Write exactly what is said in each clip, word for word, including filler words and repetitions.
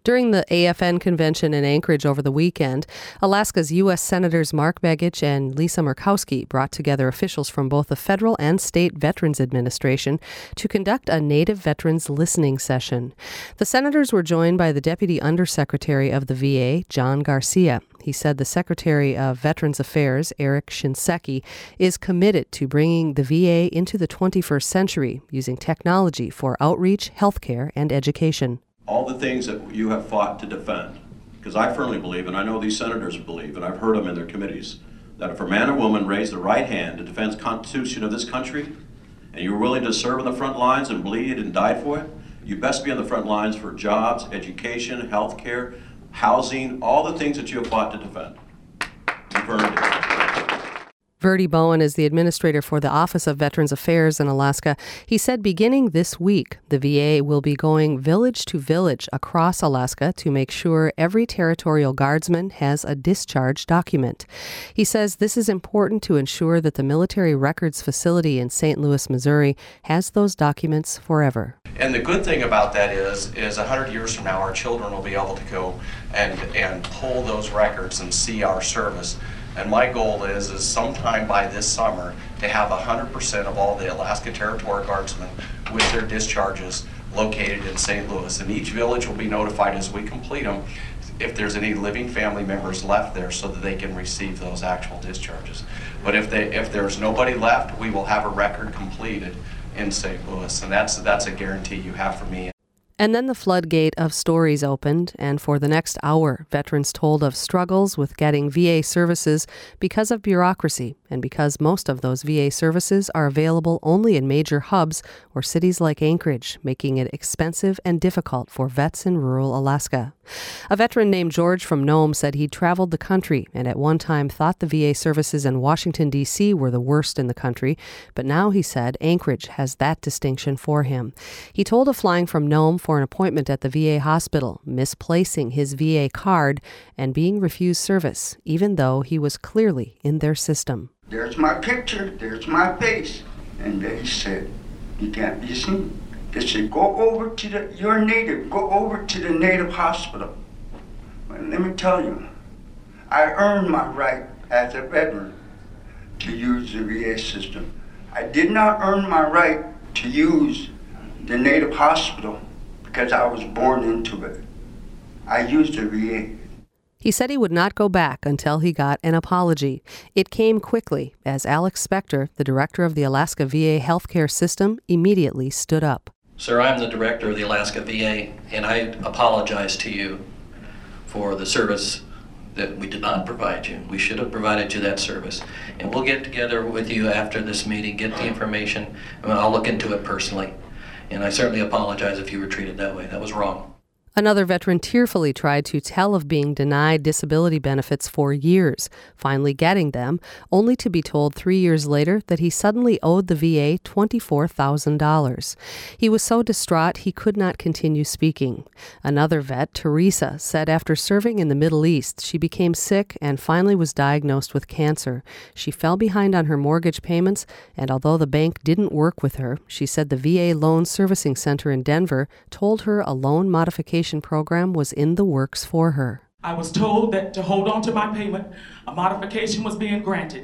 During the A F N convention in Anchorage over the weekend, Alaska's U S Senators Mark Begich and Lisa Murkowski brought together officials from both the federal and state Veterans Administration to conduct a Native Veterans listening session. The senators were joined by the Deputy Undersecretary of the V A, John Garcia. He said the Secretary of Veterans Affairs, Eric Shinseki, is committed to bringing the V A into the twenty-first century using technology for outreach, healthcare, and education. All the things that you have fought to defend, because I firmly believe, and I know these senators believe, and I've heard them in their committees, that if a man or woman raised the right hand to defend the Constitution of this country, and you're willing to serve on the front lines and bleed and die for it, you best be on the front lines for jobs, education, health care, housing, all the things that you have fought to defend. You've earned it. Verdi Bowen is the administrator for the Office of Veterans Affairs in Alaska. He said beginning this week, the V A will be going village to village across Alaska to make sure every territorial guardsman has a discharge document. He says this is important to ensure that the Military Records Facility in Saint Louis, Missouri has those documents forever. And the good thing about that is, is one hundred years from now, our children will be able to go and, and pull those records and see our service. And my goal is, is sometime by this summer to have one hundred percent of all the Alaska Territorial Guardsmen with their discharges located in Saint Louis. And each village will be notified as we complete them if there's any living family members left there so that they can receive those actual discharges. But if, they, if there's nobody left, we will have a record completed in Saint Louis. And that's, that's a guarantee you have from me. And then the floodgate of stories opened, and for the next hour, veterans told of struggles with getting V A services because of bureaucracy and because most of those V A services are available only in major hubs or cities like Anchorage, making it expensive and difficult for vets in rural Alaska. A veteran named George from Nome said he'd traveled the country and at one time thought the V A services in Washington, D C were the worst in the country, but now he said Anchorage has that distinction for him. He told of flying from Nome for an appointment at the V A hospital, misplacing his V A card, and being refused service, even though he was clearly in their system. There's my picture, there's my face. And they said, you can't be seen. They said, go over to the, you're native, go over to the native hospital. Well, let me tell you, I earned my right as a veteran to use the V A system. I did not earn my right to use the native hospital because I was born into it. I used the V A. He said he would not go back until he got an apology. It came quickly as Alex Spector, the director of the Alaska V A healthcare system, immediately stood up. Sir, I'm the director of the Alaska V A, and I apologize to you for the service that we did not provide you. We should have provided you that service. And we'll get together with you after this meeting, get the information, and I'll look into it personally. And I certainly apologize if you were treated that way. That was wrong. Another veteran tearfully tried to tell of being denied disability benefits for years, finally getting them, only to be told three years later that he suddenly owed the V A twenty-four thousand dollars. He was so distraught he could not continue speaking. Another vet, Teresa, said after serving in the Middle East, she became sick and finally was diagnosed with cancer. She fell behind on her mortgage payments, and although the bank didn't work with her, she said the V A Loan Servicing Center in Denver told her a loan modification program was in the works for her. I was told that to hold on to my payment, a modification was being granted.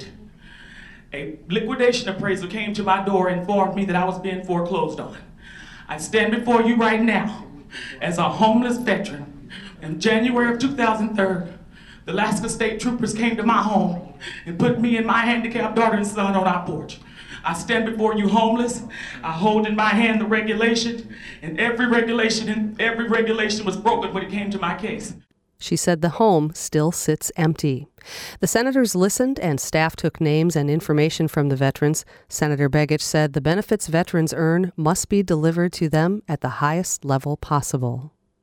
A liquidation appraiser came to my door and informed me that I was being foreclosed on. I stand before you right now as a homeless veteran. In January of two thousand three, the Alaska State Troopers came to my home and put me and my handicapped daughter and son on our porch. I stand before you homeless. I hold in my hand the regulation, and every regulation and every regulation was broken when it came to my case. She said the home still sits empty. The senators listened and staff took names and information from the veterans. Senator Begich said the benefits veterans earn must be delivered to them at the highest level possible.